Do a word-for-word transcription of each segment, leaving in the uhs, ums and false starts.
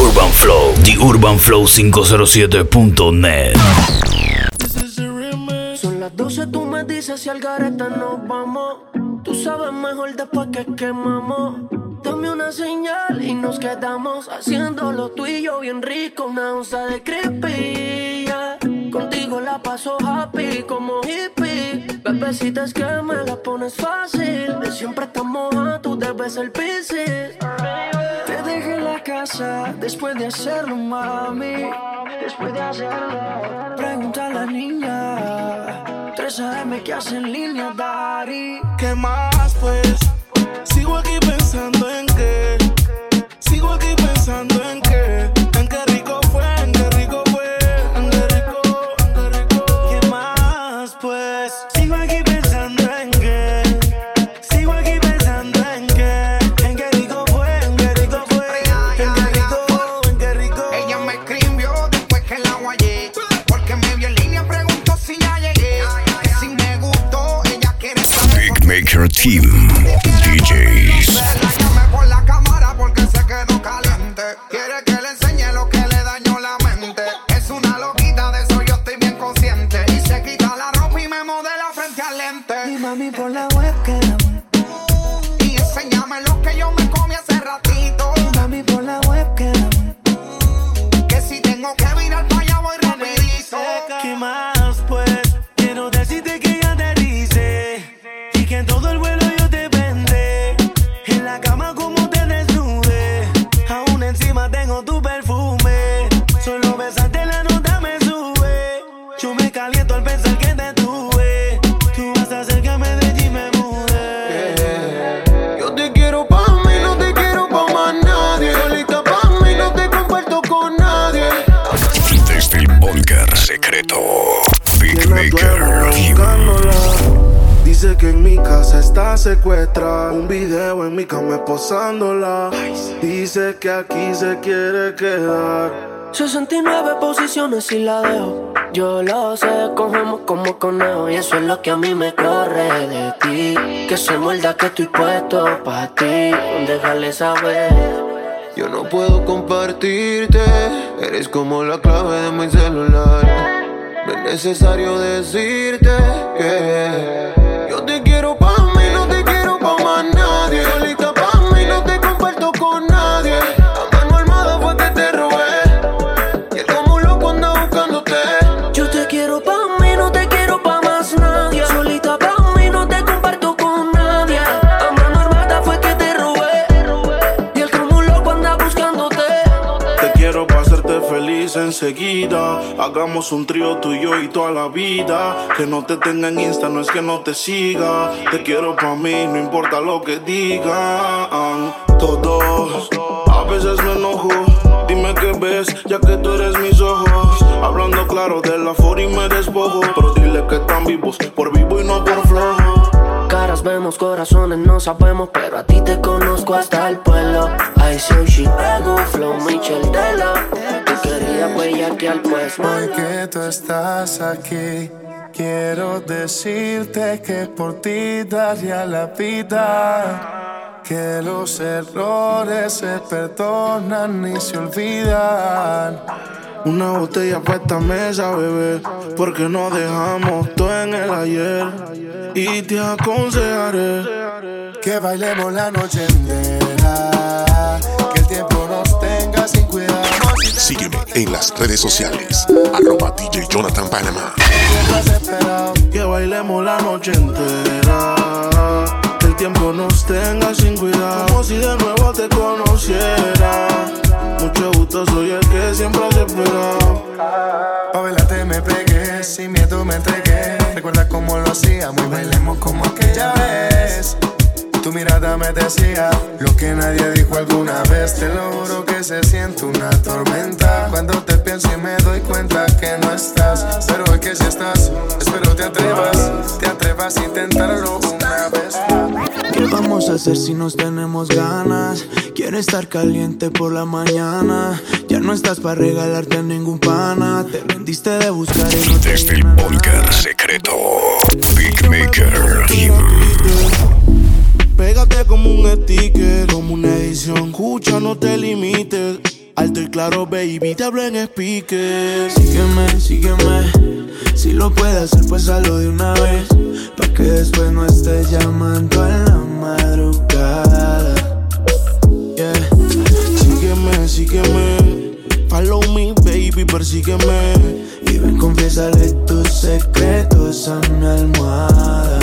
Urban Flow, The Urban Flow cinco cero siete punto net. Son las doce, tú me dices si al garete nos vamos. Tú sabes mejor después que quemamos. Dame una señal y nos quedamos haciéndolo tú y yo bien rico. Una onza de creepy, yeah. Contigo la paso happy como hippie. Bebecita, es que me la pones fácil. Siempre estás moja, tú debes ser piscis. Te dejé en la casa después de hacerlo, mami. Después de hacerlo, pregunta a la niña. tres A M, ¿qué hace en línea, Dari? ¿Qué más, pues? Sigo aquí pensando en qué. Sigo aquí pensando en qué. En qué rico fue, en qué rico fue. En qué rico, en qué rico. ¿Qué más, pues? Sigo aquí pensando en qué. Sigo aquí pensando en qué. En qué rico fue, en qué rico fue. En qué rico, en qué rico. Ella me escribió después que la guayé. Porque me vio en línea, preguntó si ya llegué. Que si me gustó, ella quiere saber. Big Maker Team D Js. La llamé por la cámara porque se quedó caliente. Quiere que le enseñe lo que le dañó la mente. Es una loquita, de eso yo estoy bien consciente. Y se quita la ropa y me modela frente al lente. Y mami por la webcam. Y enséñame lo que yo me comí hace ratito. Y mami por la webcam. Que si tengo que virar para allá voy rapidito. ¿Qué más, pues? Quiero decirte que ya te dice. Y que en todo el vuelo yo te vendré. En la cama como te desnude. Aún encima tengo tu perfume. Solo besarte la nota me sube. Yo me caliento al pensar que te tuve. Tú vas a hacer que me deje y me mude. Yo te quiero pa' mí, no te quiero pa' más nadie. Solita pa' mí, no te comparto con nadie. Desde el búnker secreto, Big Maker Team. Dice que en mi casa está secuestrada. Un video en mi cama esposándola. Dice que aquí se quiere quedar. sesenta y nueve posiciones y la dejo. Yo lo sé, cogemos como conejo. Y eso es lo que a mí me corre de ti. Que se muerda que estoy puesto pa' ti. Déjale saber. Yo no puedo compartirte, eres como la clave de mi celular. No es necesario decirte que yo te quiero pa' mí, no te quiero pa' más nadie. Solita pa' mí, no te comparto con nadie. A mano armada fue que te robé. Y él como un loco anda buscándote. Yo te quiero pa' mí, no te quiero pa' más nadie. Solita pa' mí, no te comparto con nadie. A mano armada fue que te robé. Y él como un loco anda buscándote. Te quiero pa' hacerte feliz enseguida. Hagamos un trío tú y yo y toda la vida. Que no te tenga en Insta, no es que no te siga. Te quiero pa' mí, no importa lo que digan todos. A veces me enojo, dime qué ves, ya que tú eres mis ojos. Hablando claro de la for y me despojo. Pero dile que están vivos, por vivo y no por flojo. Caras vemos, corazones no sabemos, pero a ti te conozco hasta el pueblo. I say Chicago, Flow, Michelle Della. Tú querías bellaquear, pues hoy que tú estás aquí, quiero decirte que por ti daría la vida. Que los errores se perdonan y se olvidan. Una botella pa' esta mesa, bebé, porque no dejamos todo en el ayer. Y te aconsejaré que bailemos la noche entera, que el tiempo nos tenga sin cuidado. Sígueme en las redes sociales, arroba D J Jonathan Panamá. Que bailemos la noche entera, que el tiempo nos tenga sin cuidado. Como si de nuevo te conociera. Mucho gusto, soy el que siempre has esperado. Pa' bailarte me pegué, sin miedo me entregué. Recuerda cómo lo hacíamos y bailemos como aquella vez. Tu mirada me decía lo que nadie dijo alguna vez. Te lo juro que se siente una tormenta cuando te pienso y me doy cuenta que no estás. Pero hoy que si estás, espero te atrevas. Te atrevas a intentarlo una vez. ¿Qué vamos a hacer si nos tenemos ganas? Quiero estar caliente por la mañana. Ya no estás para regalarte a ningún pana. Te rendiste de buscar y no te Desde el búnker secreto, Big Maker Team. Pégate como un sticker, como una edición. Escucha, no te limites. Alto y claro, baby, te hablo en speaker. Sígueme, sígueme. Si lo puedes hacer, pues hazlo de una vez, pa' que después no estés llamando en la madrugada. Yeah. Sígueme, sígueme. Follow me, baby, persígueme. Y ven, confiésale tus secretos a mi almohada.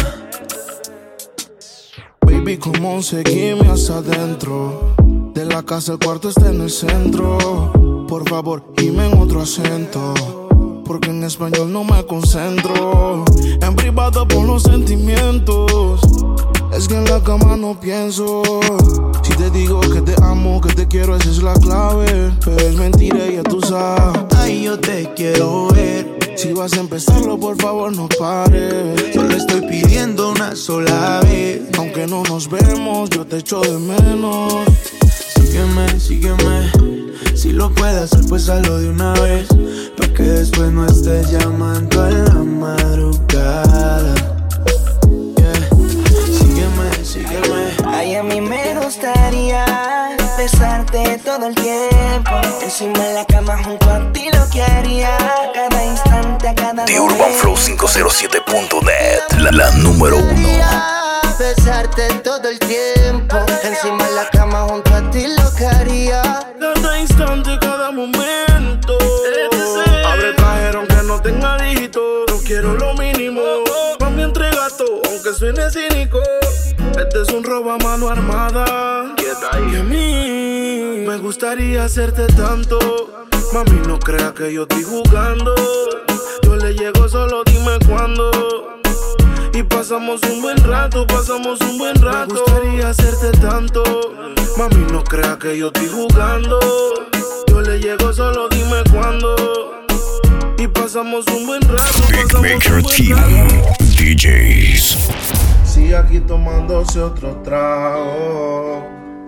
Baby, como seguime hasta adentro. De la casa el cuarto está en el centro. Por favor, dime en otro acento, porque en español no me concentro. En privado por los sentimientos, es que en la cama no pienso. Si te digo que te amo, que te quiero, esa es la clave. Pero es mentira, ya tú sabes. Ay, yo te quiero ver. Si vas a empezarlo, por favor no pares. Solo estoy pidiendo una sola vez. Aunque no nos vemos, yo te echo de menos. Sígueme, sígueme. Si lo puedes hacer, pues hazlo de una vez, pa' que después no estés llamando en la madrugada. Yeah. Sígueme, sígueme. Ay, a mí me gustaría besarte todo el tiempo. Encima de la cama junto a ti lo que haría. Cada instante, a cada The Urban Flow quinientos siete punto net, la, la número uno. Besarte todo el tiempo. Encima de la cama junto a ti lo que haría. Cada instante, cada momento. Abre el cajero aunque no tenga dígito. No quiero lo mínimo. Mami, entrega todo, aunque suene cínico. Este es un robo a mano armada. Y a mí me gustaría hacerte tanto. Mami, no creas que yo estoy jugando. Yo le llego, solo dime cuándo. Y pasamos un buen rato, pasamos un buen rato. Me gustaría hacerte tanto. Mami, no creas que yo estoy jugando. Yo le llego, solo dime cuándo. Y pasamos un buen rato. Big Maker Team D Js. Sigue aquí tomándose otro trago.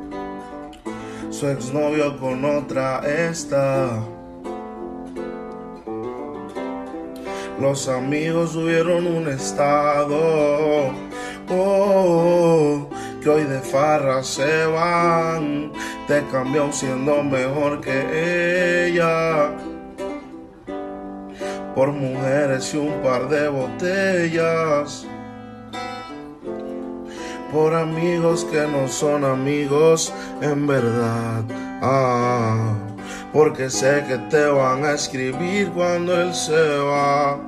Su exnovio con otra está. Los amigos subieron un estado, oh, que hoy de farra se van. Te cambió siendo mejor que ella, por mujeres y un par de botellas, por amigos que no son amigos en verdad. Ah, porque sé que te van a escribir cuando él se va.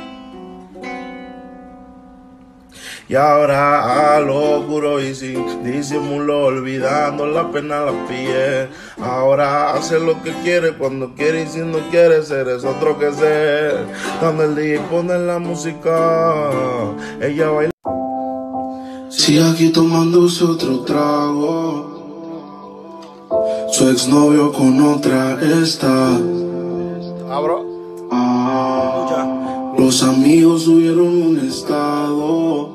Y ahora a lo juro y sin disimulo, olvidando la pena la pillé. Ahora hace lo que quiere cuando quiere, y si no quiere ser es otro que ser. Cuando el D J pone la música, ella baila. Sigue aquí tomándose otro trago. Su exnovio con otra está. Ah, los amigos subieron un estado.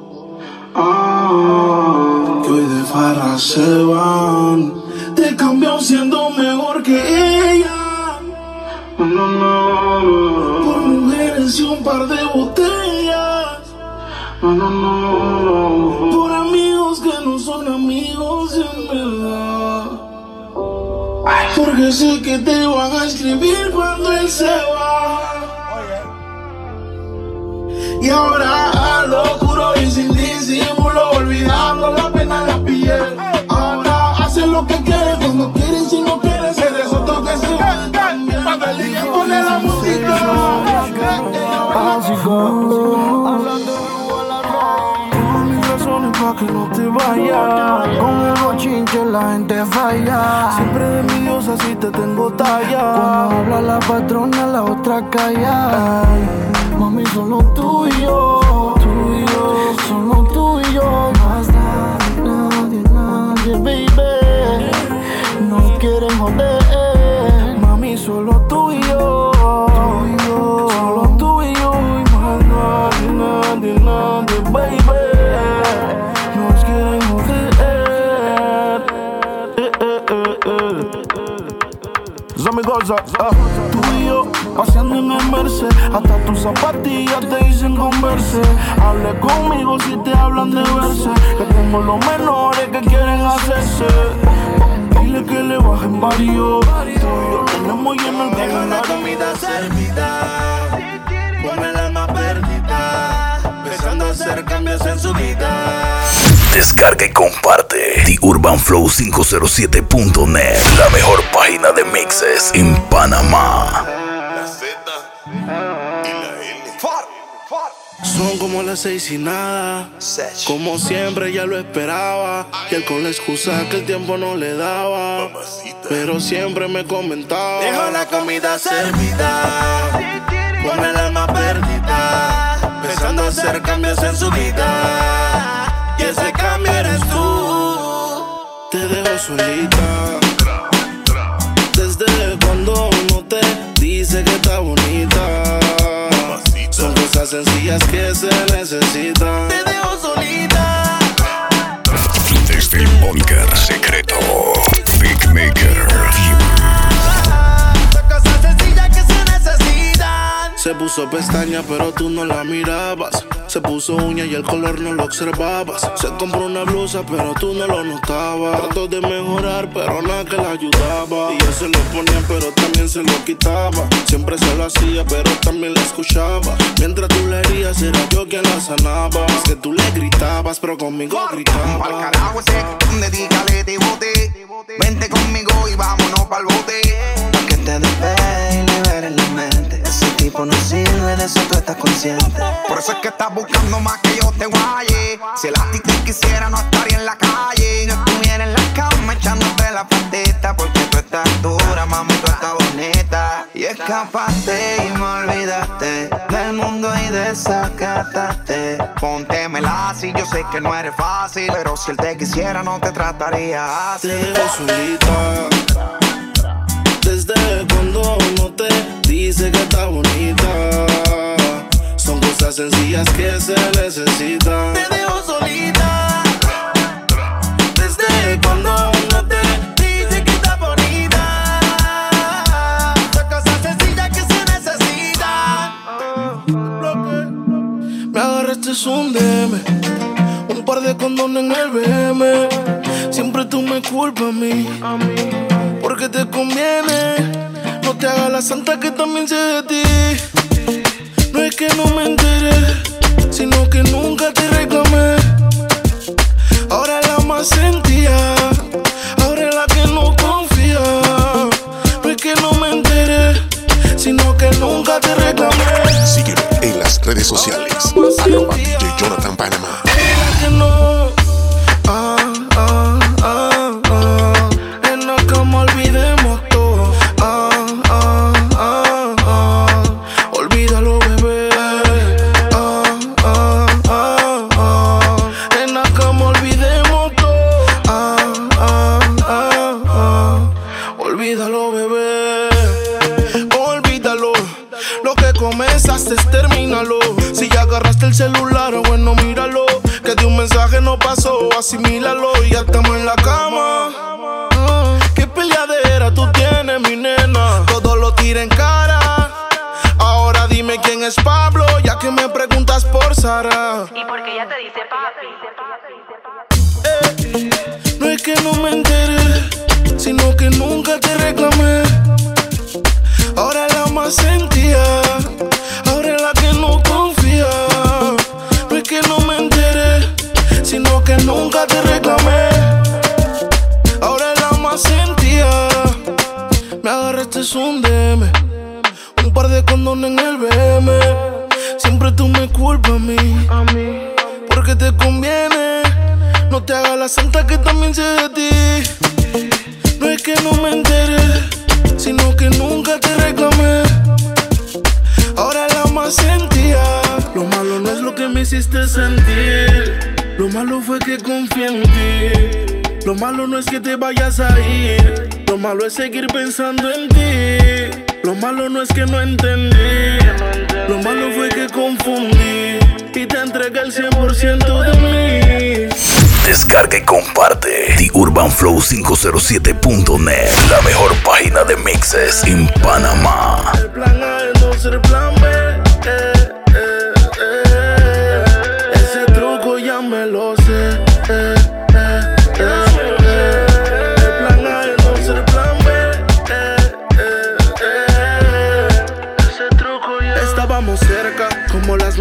Ah, que hoy de farra se van. Te cambió siendo mejor que ella. No, no, no. Por mujeres y un par de botellas. No, no, no. Por amigos que no son amigos en verdad. Porque sé que te van a escribir cuando él se va. Y ahora a lo juro y sin disimulo, olvidando la pena en la piel. Ahora hace lo que quiere cuando quiere, y si no quiere ser es otro que se va. Cuando el D J pone la música, pa' que no te vayas. Con el bochinche la gente falla. Siempre de envidiosa si te tengo talla. Cuando habla la patrona la otra calla. Ay, mami, solo tú y yo, tú y yo, solo tú y yo. Más nadie, nadie, nadie, baby. Nos quieren joder. Mami, solo tú y yo, tú y yo, solo tú y yo. Y más nadie, nadie, nadie, baby. Amigos, uh, tú y yo paseando en el Merced, hasta tus zapatillas te dicen converse. Hable conmigo si te hablan de verse, que tengo los menores que quieren hacerse. Dile que le bajen varios. Tú y yo tenemos lleno el Deja la calendario. comida servida, ponme el alma perdida, pensando hacer cambios en su vida. Descarga y comparte The Urban Flow quinientos siete punto net, la mejor página de mixes en Panamá. La Z y la L. Son como las seis y nada. Como siempre ya lo esperaba. Y él con la excusa que el tiempo no le daba, pero siempre me comentaba. Deja la comida servida, ponme el alma perdida, pensando hacer cambios en su vida. Y ese cambio eres tú. Te dejo solita. Desde cuando no te dice que está bonita. Son cosas sencillas que se necesitan. Te dejo solita. Desde el búnker secreto, Big Maker. Son cosas sencillas que se necesitan. Se puso pestaña pero tú no la mirabas. Se puso uña y el color no lo observabas. Se compró una blusa pero tú no lo notabas. Trató de mejorar pero nada que la ayudaba. Y él se lo ponía pero también se lo quitaba. Siempre se lo hacía pero también la escuchaba. Mientras tú le herías era yo quien la sanaba. Es que tú le gritabas pero conmigo gritaba. Pa'l carajo ese, dedícale de bote. Vente conmigo y vámonos pa'l bote. Pa' que te despegue y liberes la mente. Ese tipo no sirve, de eso tú estás consciente. Por eso es que estás buscando más que yo te guaye. Si el a ti te quisiera no estaría en la calle. No estuviera en la cama echándote la patita. Porque tú estás dura, mami, tú estás bonita. Y escapaste y me olvidaste del mundo y desacataste. Póntemela si yo sé que no eres fácil. Pero si él te quisiera no te trataría así. Te dejo solita. Desde cuando no te dice que está bonita. Son cosas sencillas que se necesitan. Te dejo solita. Desde cuando no te dice que está bonita. Son cosas sencillas que se necesitan. Me agarraste es un D M, un par de condones en el B M. Siempre tú me culpas a mí, porque te conviene. No te hagas la santa que también sé de ti. No es que no me enteré, sino que nunca te reclamé. Ahora es la más sentía, ahora es la que no confía. No es que no me enteré, sino que nunca te reclamé. Sígueme en las redes sociales. Arroba D J Jonathan Panamá. Dile que no. Ah, ah, ah, ah. En la cama olvidemos todo. Ah, ah, ah, ah. Olvídalo, bebé. Ah, ah, ah, ah. En la cama olvidemos todo. Ah, ah, ah, ah. Olvídalo, bebé. Olvídalo. Lo que comenzaste, termínalo. Si ya agarraste el celular, bueno, míralo. Que de un mensaje no pasó, asimílalo. Y ya estamos en la cama. Ah, qué peleadera tú tienes, mi nena. Todo lo tira en cara. Ahora dime quién es Pablo, ya que me preguntas por Sara. ¿Y por qué ella te dice papi? Eh, no es que no me enteré, sino que nunca te reclamé. Ahora es la más sentía, ahora es la que no confía. No es que no me enteré, sino que nunca te reclamé. Ahora es la más sentía. Me agarraste es un D M, un par de condones en el B M. Siempre tú me culpas a mí, porque te conviene. No te hagas la santa que también sé de ti. No es que no me enteré, sino que nunca te reclamé. Ahora la más sentía. Lo malo no es lo que me hiciste sentir. Lo malo fue que confié en ti. Lo malo no es que te vayas a ir. Lo malo es seguir pensando en ti. Lo malo no es que no entendí. Lo malo fue que confundí y te entregué el cien por ciento de mí. Descarga y comparte The Urban Flow quinientos siete punto net, la mejor página de mixes en Panamá. El plan A es no ser plan B. Eh, eh, eh. Ese truco ya me lo sé. Eh, eh, eh, eh. El plan A es no ser plan B. Eh, eh,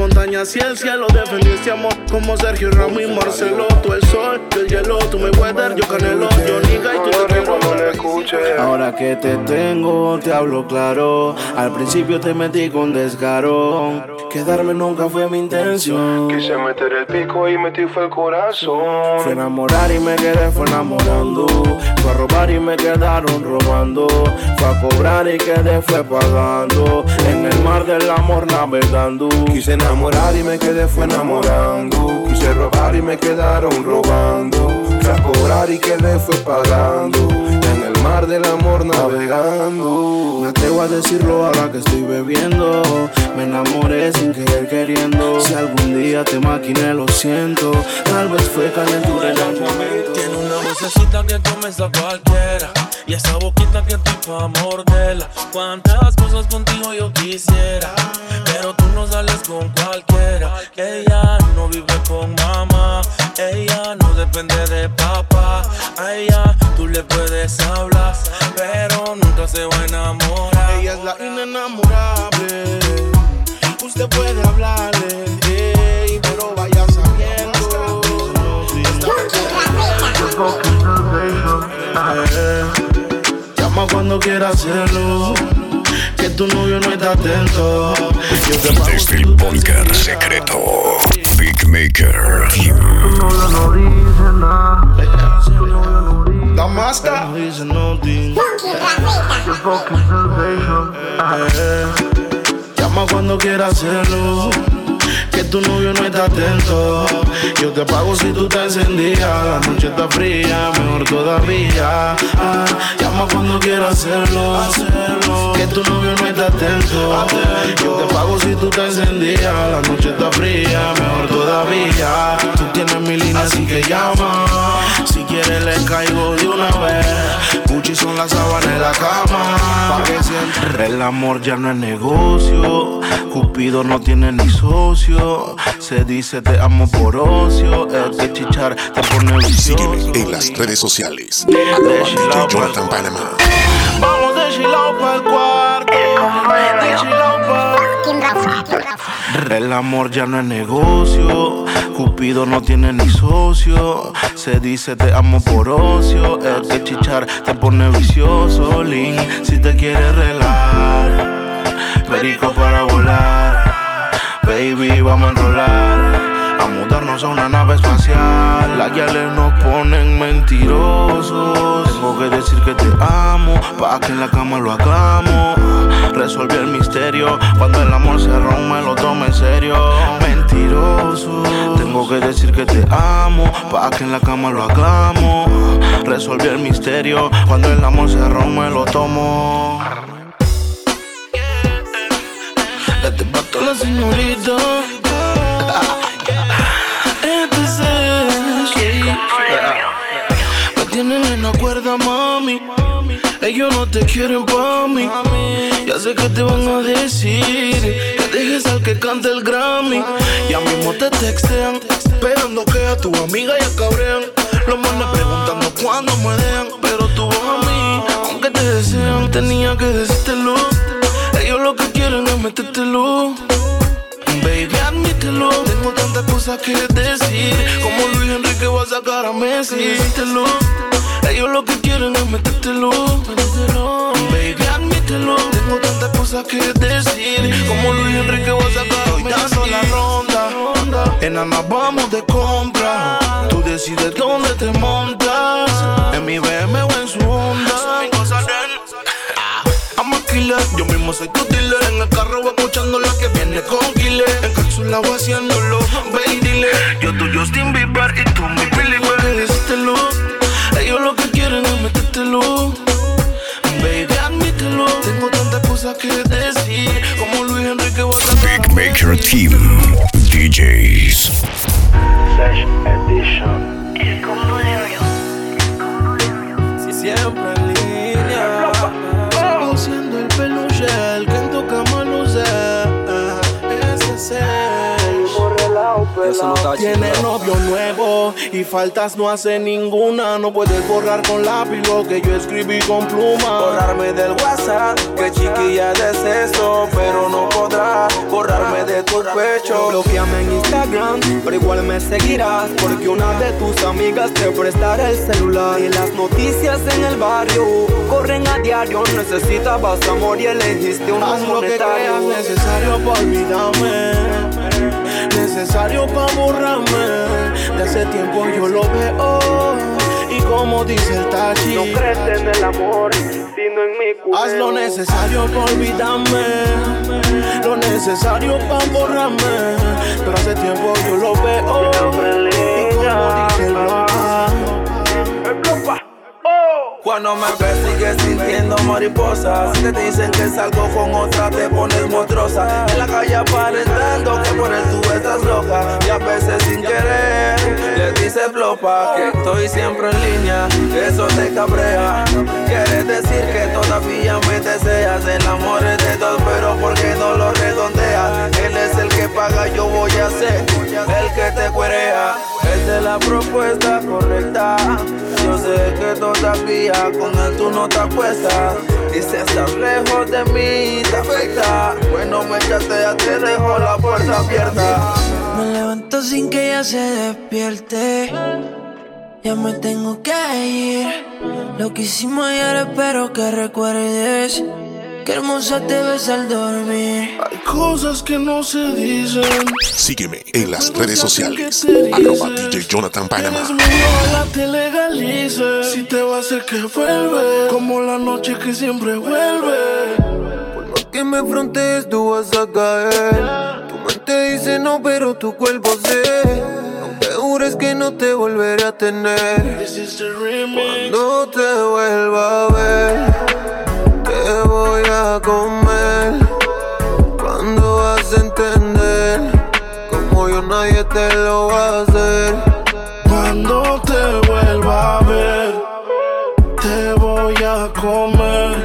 montañas y el cielo. Defendí este amor como Sergio Ramos y Marcelo. Tú el sol, yo el hielo, tú me weather, yo Canelo, yo Niga y tú te quiero. Ahora que te tengo, te hablo claro. Al principio te metí con descaro. Quedarme nunca fue mi intención. Quise meter el pico y metí fue el corazón. Fue enamorar y me quedé fue enamorando. Fue a robar y me quedaron robando. Fue a cobrar y quedé fue pagando. En el mar del amor navegando. Quise enamorar y me quedé fue enamorando. Quise robar y me quedaron robando. Fue a cobrar y quedé fue pagando. En el mar del amor navegando. Me atrevo a decirlo ahora que estoy bebiendo. Me enamoré sin querer queriendo. Si algún día te maquiné lo siento. Tal vez fue calentura en el momento. Tiene una vocecita que comienza cualquiera. Y esa boquita que estoy pa' morderla. Cuántas cosas contigo yo quisiera. Pero tú no sales con cualquiera. Ella no vive con mamá. Ella no depende de papá. A ella tú le puedes hablar, pero nunca se va a enamorar. Ella es la inenamorable. Usted puede hablarle, hey, pero vaya sabiendo. eh, Llama cuando quiera hacerlo. Que tu novio no está atento. Yo te pago desde el búnker secreto, Big Maker Team. Tu novio no dice nada. Damasca no dice nothing. Your fucking sensation. eh, Llama cuando quiera hacerlo. Que tu novio no está atento. Yo te pago si tú te encendías. La noche está fría, mejor todavía. ah, Llama cuando quieras hacerlo, hacerlo. Que tu novio no está atento. Yo te pago si tú te encendías. La noche está fría, mejor todavía. Tú tienes mi línea, así que llama. Si quieres le caigo de una vez. Gucci son las sábanas en la cama. Pa' que siempre el amor ya no es negocio. Cupido no tiene ni socio. Se dice te amo por ocio. El que chichar te pone vicioso. Sígueme en las redes sociales. Arroba D J Jonathan Panamá. Vamos de chilao pa'l cuarto. De chilao pa'l... El amor ya no es negocio. Cupido no tiene ni socio. Se dice te amo por ocio. El que chichar te pone vicioso. Link, si te quieres relar. Perico para volar. Baby, vamos a enrolar, a mudarnos a una nave espacial. Las guiales nos ponen mentirosos. Tengo que decir que te amo, pa' que en la cama lo hagamos. Resolví el misterio, cuando el amor se rompe me lo tomo en serio. Mentiroso, tengo que decir que te amo, pa' que en la cama lo hagamos. Resolví el misterio, cuando el amor se rompe me lo tomo. Date pa' toda la señorita. Este es el shit. Me tienen en la cuerda, mami. Ellos no te quieren pa' mí. Ya sé que te van a decir que dejes al que cante el Grammy. Ya mismo te textean, esperando que a tu amiga ya cabrean. Los manes preguntando cuándo me dejan, pero tú vas a mí, aunque te desean. Tenía que decírtelo. Ellos lo que quieren es metértelo. Baby, admítelo. Tengo tantas cosas que decir. Como Luis Enrique va a sacar a Messi. Decírtelo. Ellos lo que quieren es metértelo. Baby, admítelo. Tengo tantas cosas que decir. Como Luis Enrique va a sacar a Messi. Estoy dando la ronda. Enana, vamos de compra. Tú decides dónde te montas. En mi B M o en su Honda. Yo mismo soy tu dealer. En el carro voy escuchando la que viene con killer. En cápsula voy haciéndolo, baby, dile. Yo tu Justin Bieber y tú mi Billy Wayne. Decírtelo. Ellos lo que quieren es metértelo. Baby, admítelo. Tengo tantas cosas que decir. Como Luis Enrique va a sacar. Big Maker Team D Js Session Edition. El combo de oro. Si siempre en línea. Siendo el peluche, el que en tu cama luce. Ese es él. Tiene novio nuevo y faltas no hace ninguna. No puedes borrar con lápiz lo que yo escribí con pluma. Borrarme del WhatsApp, que chiquilla es eso, pero no podrá borrarme de de tu pecho. Bloqueame en Instagram, pero igual me seguirás, porque una de tus amigas te prestará el celular. Y las noticias en el barrio corren a diario. Necesitabas amor y elegiste un haz lo que creas necesario pa' olvidarme, necesario pa' borrarme. De hace tiempo yo lo veo, y como dice el Tachi, no crees en el amor, sino en mi cuerpo. Haz lo necesario pa' olvidarme, lo necesario pa' borrarme. Pero hace tiempo yo lo veo, y como dice el Blopa. El Blopa. Cuando me ves sigues sintiendo mariposas. Si te dicen que salgo con otra te pones monstruosa. En la calle aparentando que por él tú estás loca. Y a veces sin querer le dices flopa que estoy siempre en línea, eso te cabrea. Quieres decir que todavía me deseas. El amor es de dos pero ¿por qué no lo redondeas? Él es el que paga, yo voy a ser el que te cuerea. Esa es la propuesta correcta. Yo sé que todavía con él tú no te apuestas. Y si estás lejos de mí te afecta. Bueno, me chatea, te dejo la puerta abierta. Me levanto sin que ella se despierte. Ya me tengo que ir. Lo que hicimos ayer espero que recuerdes. Qué hermosa te ves al dormir. Hay cosas que no se dicen. Sígueme en las redes sociales. Arroba D J Jonathan Panamá. Ojalá te legalice. Si te va a hacer que vuelve, como la noche que siempre vuelve. Por más que me frontees, tú vas a caer. Tu mente dice no, pero tu cuerpo sé. Aunque jures que no te volveré a tener. Cuando te vuelva a ver, te voy a comer. Cuando vas a entender, como yo nadie te lo va a hacer. Cuando te vuelva a ver, te voy a comer.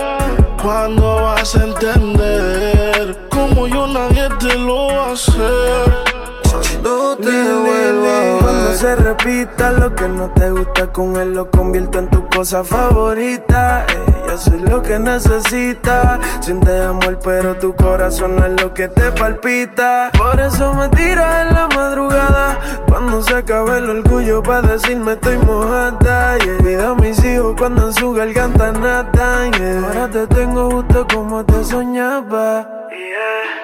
Cuando vas a entender, como yo nadie te lo va a hacer. Cuando te vuelva a ver, cuando se repita lo que no te gusta con él lo convierto en tu cosa favorita. eh. Yo soy lo que necesitas. Sientes amor pero tu corazón no es lo que te palpita. Por eso me tiras en la madrugada, cuando se acabe el orgullo pa' decirme estoy mojada. Y yeah. Vida a mis hijos cuando en su garganta natan. Yeah. Ahora te tengo justo como te soñaba. Yeah.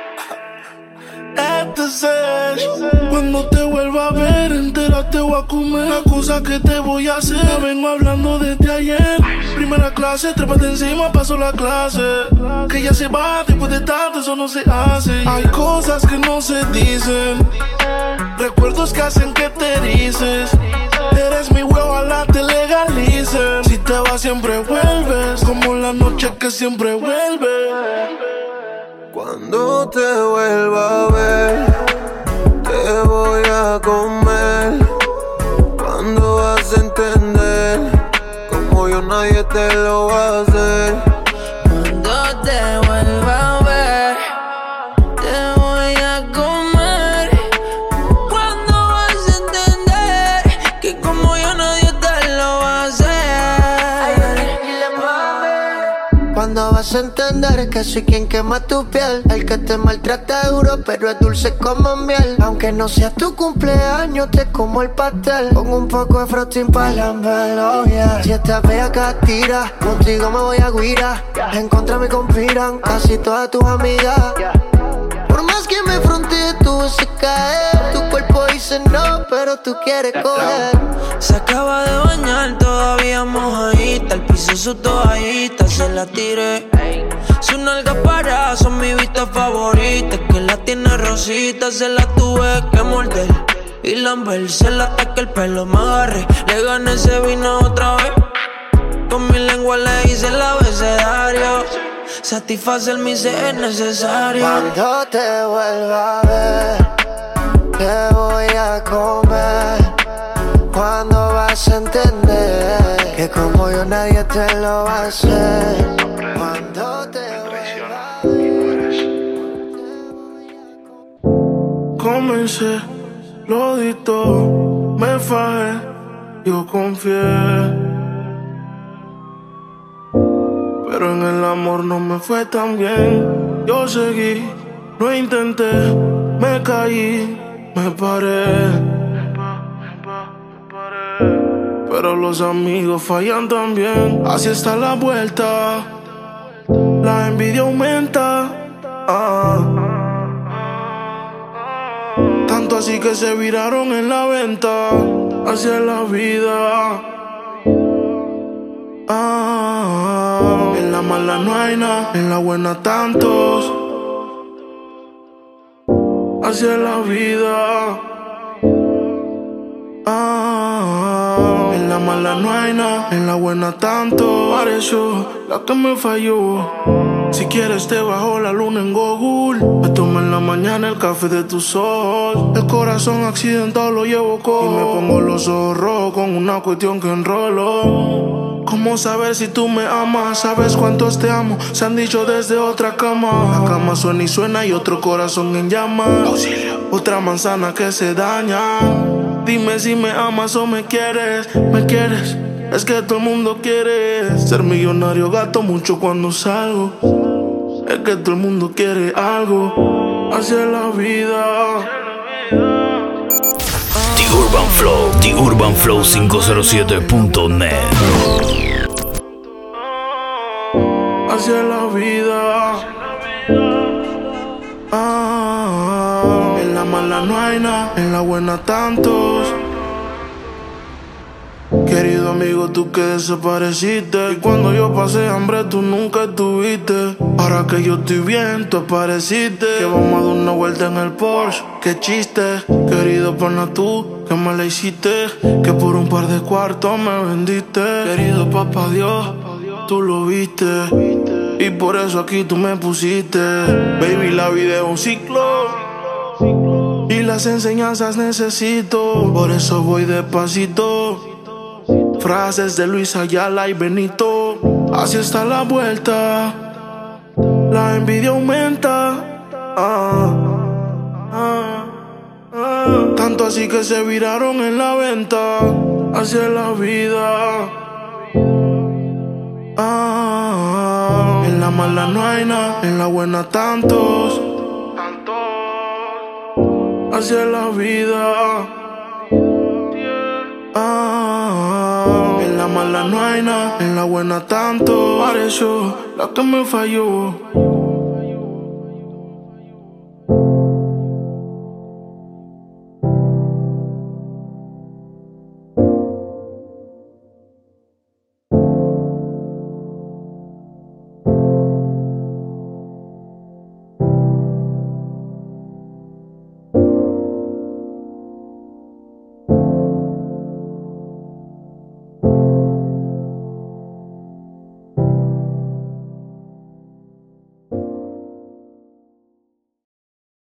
Este es cuando te vuelva a ver, entera te voy a comer. La cosa que te voy a hacer, ya vengo hablando desde ayer. Primera clase, trépate encima, paso la clase. Que ya se va, después de tanto, eso no se hace. Hay cosas que no se dicen, recuerdos que hacen que te dices. Eres mi huevo, ojalá te legalicen. Si te vas siempre vuelves, como la noche que siempre vuelve. Cuando te vuelva a ver, te voy a comer. Cuando vas a entender, como yo nadie te lo va a hacer. Cuando te vuelva a ver, te voy a comer. Cuando vas a entender, que como yo nadie te lo va a hacer. Cuando vas a entender que soy quien quema tu piel, el que te maltrata duro pero es dulce como miel. Aunque no sea tu cumpleaños te como el pastel, pongo un poco de frosting pa' lamberlo, yeah. Si estás bella tira, contigo me voy a guira. En contra me conspiran casi todas tus amigas. Por más que me frontees tú vas a caer. Tu cuerpo dice no pero tú quieres coger. Se acaba de bañar todavía mojadita, el piso su toallita se la tiré. Su nalga para son mi vista favorita, que la tiene rosita, se la tuve que morder y lamberse la hasta que el pelo me agarre. Le gané ese vino otra vez, con mi lengua le hice el abecedario. Satisfacer mi ser es necesario. Cuando te vuelva a ver, te voy a comer. Cuando vas a entender, que como yo nadie te lo va a hacer. Cuando te vuelva a ver. Comencé, lo di todo, me fajé, yo confié. Pero en el amor no me fue tan bien. Yo seguí Lo intenté, me caí, me paré. Pero los amigos fallan también. Así está la vuelta. La envidia aumenta. Ah. Tanto así que se viraron en la venta. Así es la vida. Ah. En la mala no hay nada, en la buena tantos. Así es la vida. Ah, en la mala no hay nada, en la buena tanto. Pareció la que me falló. Si quieres te bajo la luna en Google. Me tomo en la mañana el café de tus ojos. El corazón accidentado lo llevo cojo. Y me pongo los ojos rojos con una cuestión que enrolo. ¿Cómo saber si tú me amas? ¿Sabes cuántos te amo? Se han dicho desde otra cama. La cama suena y suena y otro corazón en llamas. Auxilio. Otra manzana que se daña. Dime si me amas o me quieres. ¿Me quieres? Es que todo el mundo quiere ser millonario, gasto mucho cuando salgo. Es que todo el mundo quiere algo. Así es la vida. The Urban Flow, The Urban Flow cinco cero siete punto net. Así es la vida. Ah, en la mala no hay nada, en la buena tantos. Querido amigo, tú que desapareciste. Y cuando yo pasé hambre, tú nunca estuviste. Ahora que yo estoy bien, tú apareciste. Que vamos a dar una vuelta en el Porsche. Qué chiste, querido pana, tú que me la hiciste. Que por un par de cuartos me vendiste. Querido papá Dios, tú lo viste. Y por eso aquí tú me pusiste. Baby, la vida es un ciclo. Y las enseñanzas necesito. Por eso voy despacito. Frases de Luis Ayala y Benito. Así está la vuelta. La envidia aumenta. Ah, ah, ah. Tanto así que se viraron en la venta. Así es la vida. Ah, en la mala no hay nada, en la buena tantos. Así es la vida. Ah, en la mala no hay nada, en la buena tanto. Pareció la que me falló.